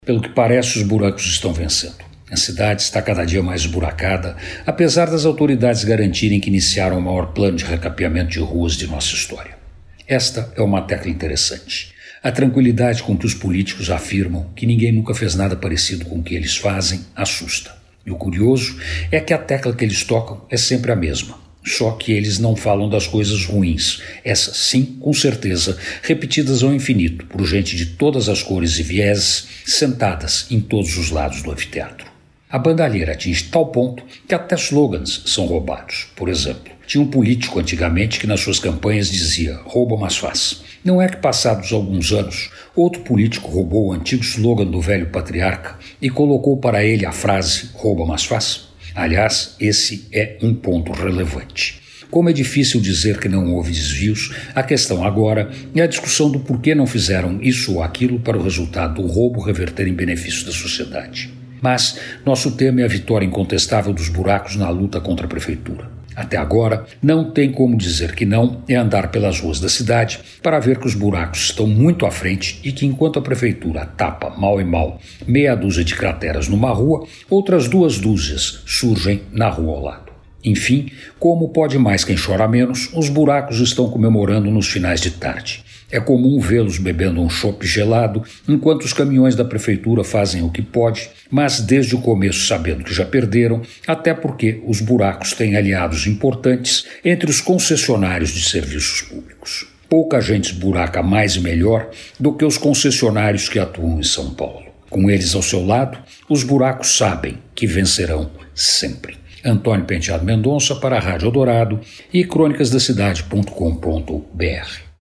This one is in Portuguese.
Pelo que parece, os buracos estão vencendo. A cidade está cada dia mais esburacada, apesar das autoridades garantirem que iniciaram o maior plano de recapeamento de ruas de nossa história. Esta é uma tecla interessante. A tranquilidade com que os políticos afirmam que ninguém nunca fez nada parecido com o que eles fazem assusta. E o curioso é que a tecla que eles tocam é sempre a mesma. Só que eles não falam das coisas ruins, essas sim, com certeza, repetidas ao infinito por gente de todas as cores e vieses, sentadas em todos os lados do anfiteatro. A bandalheira atinge tal ponto que até slogans são roubados. Por exemplo, tinha um político antigamente que nas suas campanhas dizia "rouba mas faz". Não é que passados alguns anos, outro político roubou o antigo slogan do velho patriarca e colocou para ele a frase "rouba mas faz"? Aliás, esse é um ponto relevante. Como é difícil dizer que não houve desvios, a questão agora é a discussão do porquê não fizeram isso ou aquilo para o resultado do roubo reverter em benefício da sociedade. Mas nosso tema é a vitória incontestável dos buracos na luta contra a prefeitura. Até agora, não tem como dizer que não é andar pelas ruas da cidade para ver que os buracos estão muito à frente e que enquanto a prefeitura tapa mal e mal meia dúzia de crateras numa rua, outras 2 dúzias surgem na rua ao lado. Enfim, como pode mais quem chora menos, os buracos estão comemorando nos finais de tarde. É comum vê-los bebendo um chopp gelado, enquanto os caminhões da prefeitura fazem o que pode, mas desde o começo sabendo que já perderam, até porque os buracos têm aliados importantes entre os concessionários de serviços públicos. Pouca gente esburaca mais e melhor do que os concessionários que atuam em São Paulo. Com eles ao seu lado, os buracos sabem que vencerão sempre. Antônio Penteado Mendonça para a Rádio Eldorado e crônicasdacidade.com.br.